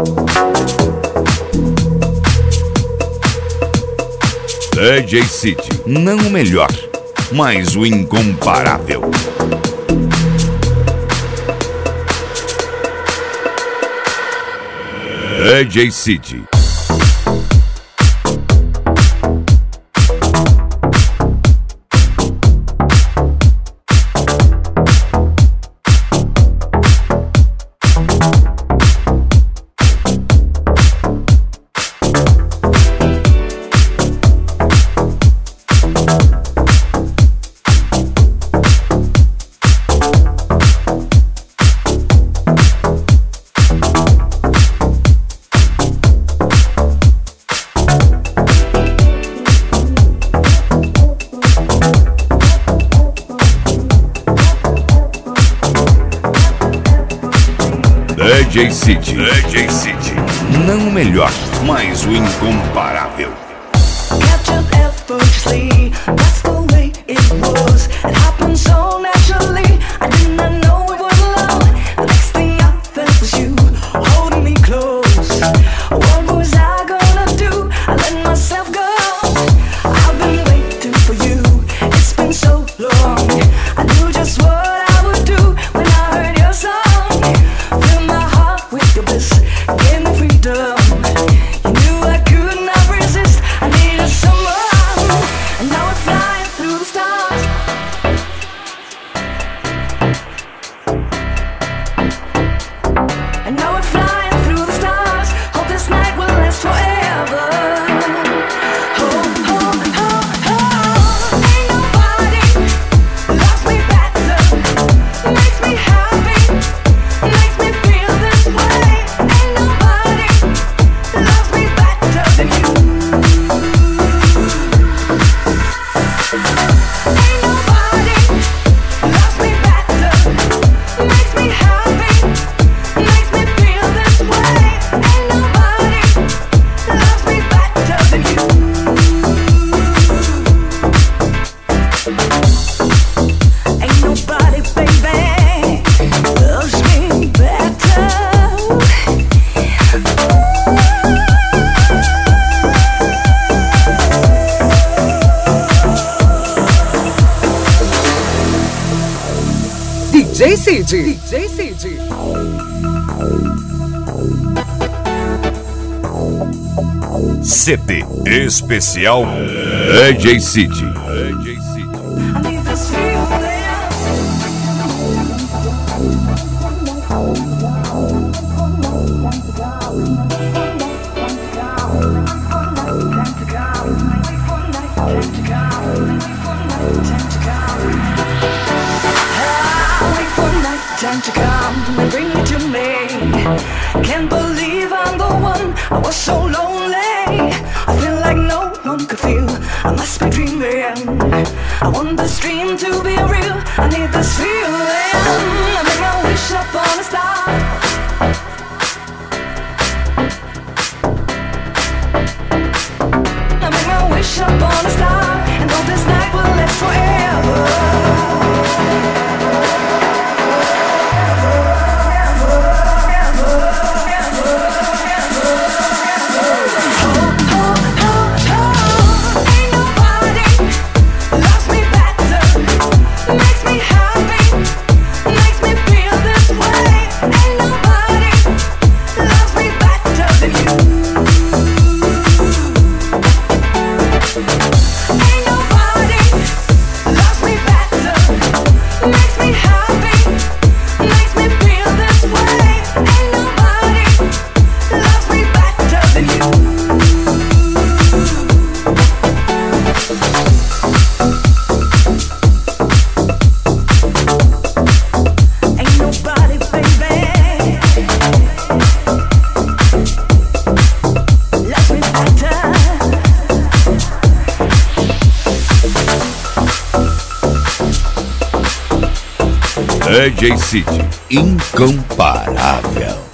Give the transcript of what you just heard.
DJ City, não o melhor, mas o incomparável. DJ City. DJ City. DJ City. Não o melhor, mas o incomparável. Captured effortlessly, that's the way it was. It happened so naturally, I did not know it was love. The next thing I felt was you holding me close. What was I gonna do? I let myself go. I've been waiting for you, it's been so long. I knew just what I would do when I heard your song. Fill my heart with your bliss, gave me freedom. You knew I could not resist, I needed someone. And now we're flying through the stars. And now we're flying through the stars. Hope this night will last forever. Oh, oh, oh, oh. Ain't nobody loves me better. Makes me happy, makes me feel this way. Ain't nobody loves me better than you. Ain't nobody loves me better. Makes me happy, makes me feel this way. Ain't nobody loves me better than you. Ain't nobody, baby, loves me better. DJ City. DJ City. CD especial DJ City. DJ City. I need this feeling. Time to come and bring it to me. Can't believe I'm the one. I was so lonely. I feel like no one could feel. I must be dreaming. I want this dream to be real. I need this feeling. I make my wish upon a star. I make my wish upon a star. And hope this night will last forever. DJ City, incomparável.